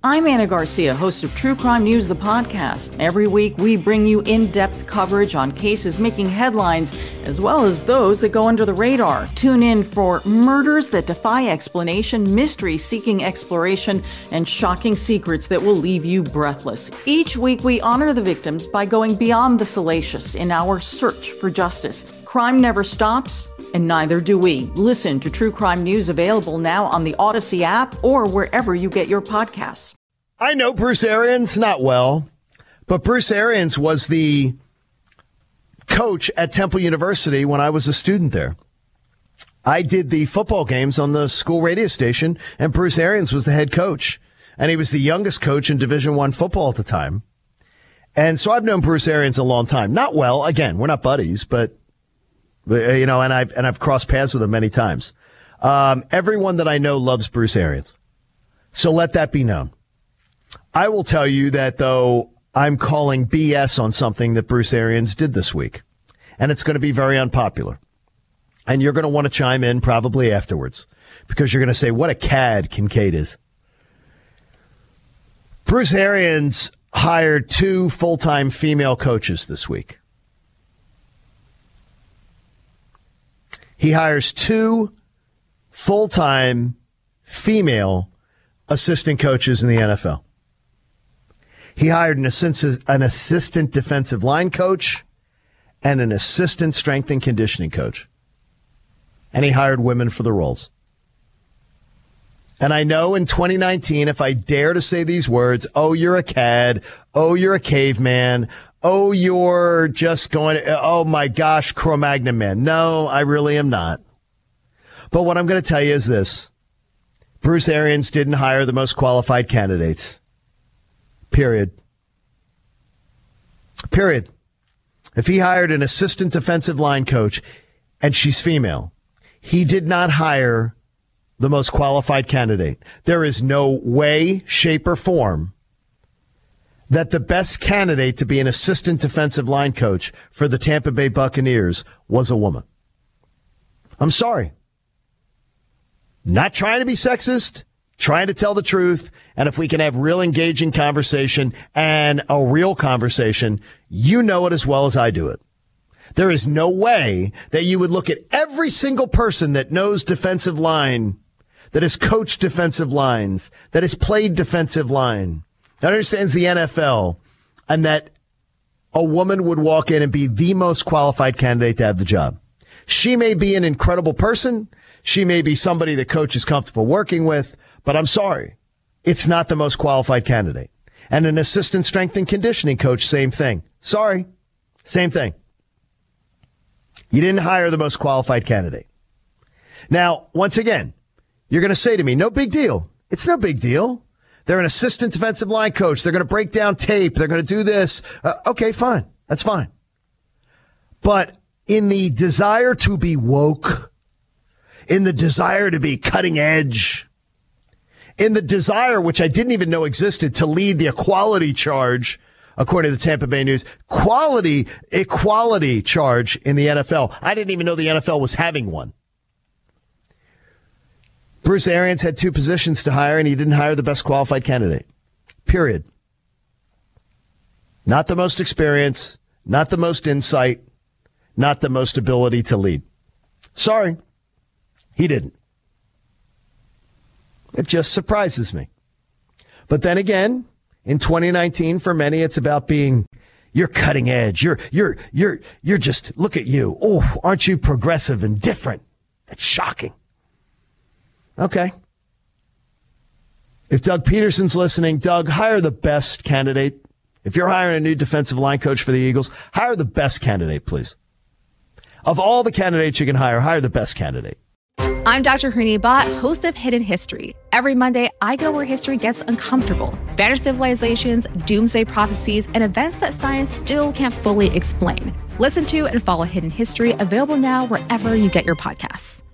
I'm Anna Garcia, host of True Crime News, the podcast. Every week, we bring you in-depth coverage on cases making headlines, as well as those that go under the radar. Tune in for murders that defy explanation, mystery seeking exploration, and shocking secrets that will leave you breathless. Each week, we honor the victims by going beyond the salacious in our search for justice. Crime never stops, and neither do we. Listen to True Crime News, available now on the Odyssey app or wherever you get your podcasts. I know Bruce Arians not well, but Bruce Arians was the coach at Temple University when I was a student there. I did the football games on the school radio station, and Bruce Arians was the head coach, and he was the youngest coach in Division I football at the time. And so I've known Bruce Arians a long time. Not well, again, we're not buddies, but and I've crossed paths with him many times. Everyone that I know loves Bruce Arians, so let that be known. I will tell you that, though, I'm calling BS on something that Bruce Arians did this week, and it's going to be very unpopular. And you're going to want to chime in probably afterwards, because you're going to say, what a cad Kincaid is. Bruce Arians hired 2 full-time female coaches this week. He hires 2 full-time female assistant coaches in the NFL. He hired an assistant defensive line coach and an assistant strength and conditioning coach. And he hired women for the roles. And I know in 2019, if I dare to say these words, oh, you're a cad, oh, you're a caveman, oh, you're just going, oh, my gosh, Cro-Magnon man. No, I really am not. But what I'm going to tell you is this. Bruce Arians didn't hire the most qualified candidates. Period. If he hired an assistant defensive line coach and she's female, he did not hire the most qualified candidate. There is no way, shape, or form that the best candidate to be an assistant defensive line coach for the Tampa Bay Buccaneers was a woman. I'm sorry. Not trying to be sexist, trying to tell the truth, and if we can have real engaging conversation and a real conversation, you know it as well as I do it. There is no way that you would look at every single person that knows defensive line, that has coached defensive lines, that has played defensive line, that understands the NFL, and that a woman would walk in and be the most qualified candidate to have the job. She may be an incredible person. She may be somebody the coach is comfortable working with, but I'm sorry. It's not the most qualified candidate. And an assistant strength and conditioning coach, same thing. Sorry. Same thing. You didn't hire the most qualified candidate. Now, once again, you're going to say to me, no big deal. It's no big deal. They're an assistant defensive line coach. They're going to break down tape. They're going to do this. Okay, fine. That's fine. But in the desire to be woke, in the desire to be cutting edge, in the desire, which I didn't even know existed, to lead the equality charge, according to the Tampa Bay News, equality charge in the NFL. I didn't even know the NFL was having one. Bruce Arians had 2 positions to hire, and he didn't hire the best qualified candidate. Period. Not the most experience, not the most insight, not the most ability to lead. Sorry, he didn't. It just surprises me. But then again, in 2019, for many, it's about being, you're cutting edge. You're just, look at you. Oh, aren't you progressive and different? That's shocking. Okay. If Doug Peterson's listening, Doug, hire the best candidate. If you're hiring a new defensive line coach for the Eagles, hire the best candidate, please. Of all the candidates you can hire the best candidate. I'm Dr. Harini Bhatt, host of Hidden History. Every Monday, I go where history gets uncomfortable. Vanished civilizations, doomsday prophecies, and events that science still can't fully explain. Listen to and follow Hidden History, available now wherever you get your podcasts.